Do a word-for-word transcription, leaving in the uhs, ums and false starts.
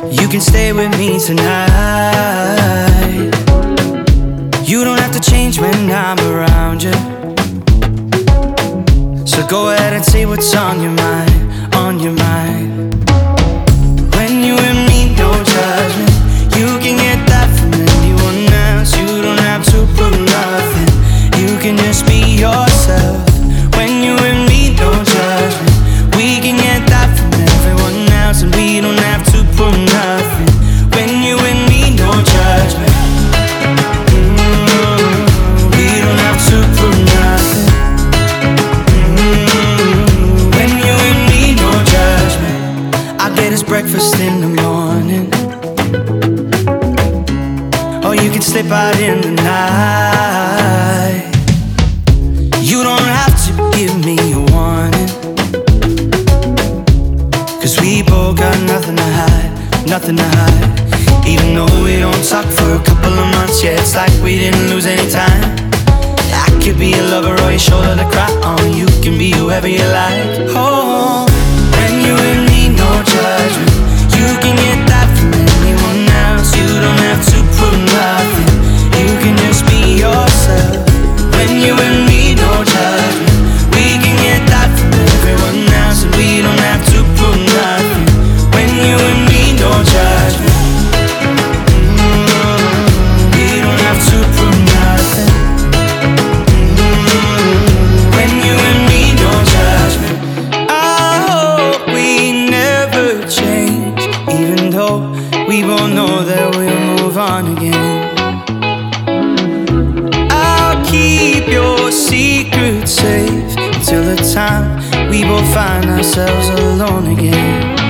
You can stay with me tonight. You don't have to change when I'm around you. So go ahead and say what's on your mind, on your mind. When you and me, no judgment. You can get that from anyone else. You don't have to prove nothing. You can just be yourself. When you and me, no judgment. We can get that from everyone else, and we don't have to prove nothing. When you and me, no judgment. Mm-hmm. We don't have to prove nothing. Mm-hmm. When you and me, no judgment. I get us breakfast in the morning, or you can slip out in the night. You don't have to give me a warning, 'cause we both got nothing to hide, nothing to hide. Even though we don't talk for a couple of months, yeah, it's like we didn't lose any time. I could be a lover or your shoulder to cry on. You can be whoever you like. Oh, when you and me, no judgment. You can get that from anyone else. You don't have to prove nothing. You can just be yourself. When you and me, no judgment. We can get that from everyone else, and we don't have to prove nothing. When you and me, no judgment. Mm-hmm. We don't have to prove nothing. Mm-hmm. When you and me, no judgment. I hope we never change, even though we both know that we'll move on again. Keep your secret safe until the time we both find ourselves alone again.